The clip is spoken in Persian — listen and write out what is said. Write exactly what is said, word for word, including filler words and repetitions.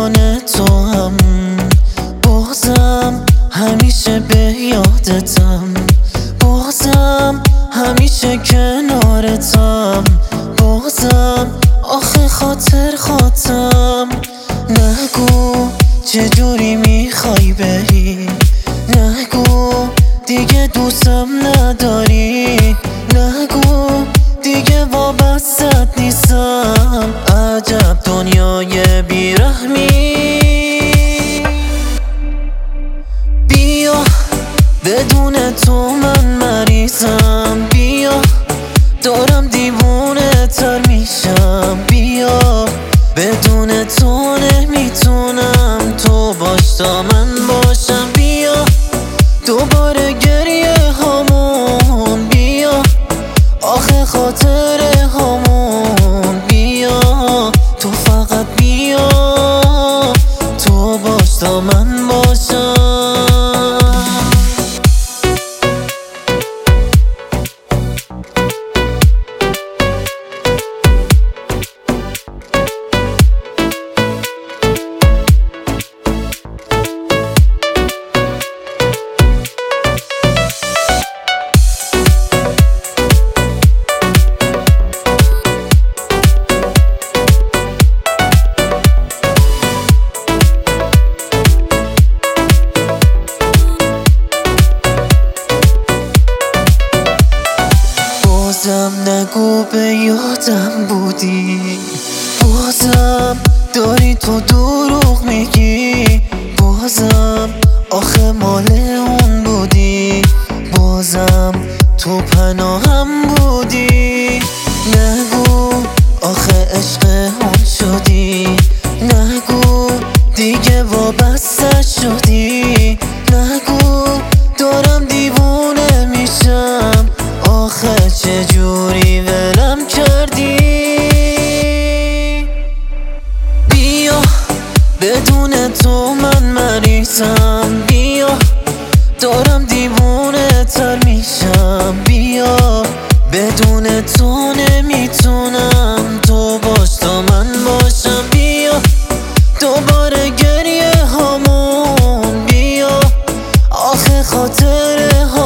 نگران تو هم، بازم همیشه به یادتم، بازم همیشه کنارتم، بازم آخه خاطر خاطرم. نگو چجوری میخوای بری، نگو دیگه دوستم نداری، نگو دیگه وابستت نیستم. عجب دنیای بیرحمی. بیا بدون تو من مریضم، بیا دارم دیوونه تر میشم، بیا بدون تو نمیتونم تو باش تا من باشم. بیا دوباره گریه هامون، بیا آخه خاطره هامون، بیا تو فقط بیا تو باش تا من باشم. بازم نگو به یادم بودی، بازم داری تو دروغ میگی، بازم آخه مال اون بودی، بازم تو پناهم بودی. نگو آخه عشق اون شدی، نگو دیگه وابسته شدی، نگو دارم دیوونه میشم، آخه چجوری ولم کردی. بیا بدون تو من مریضم، بیا دارم دیوونه تر میشم، بیا بدون تو نمیتونم تو باش تا من باشم. بیا دوباره گریه هامون، بیا آخه خاطره ها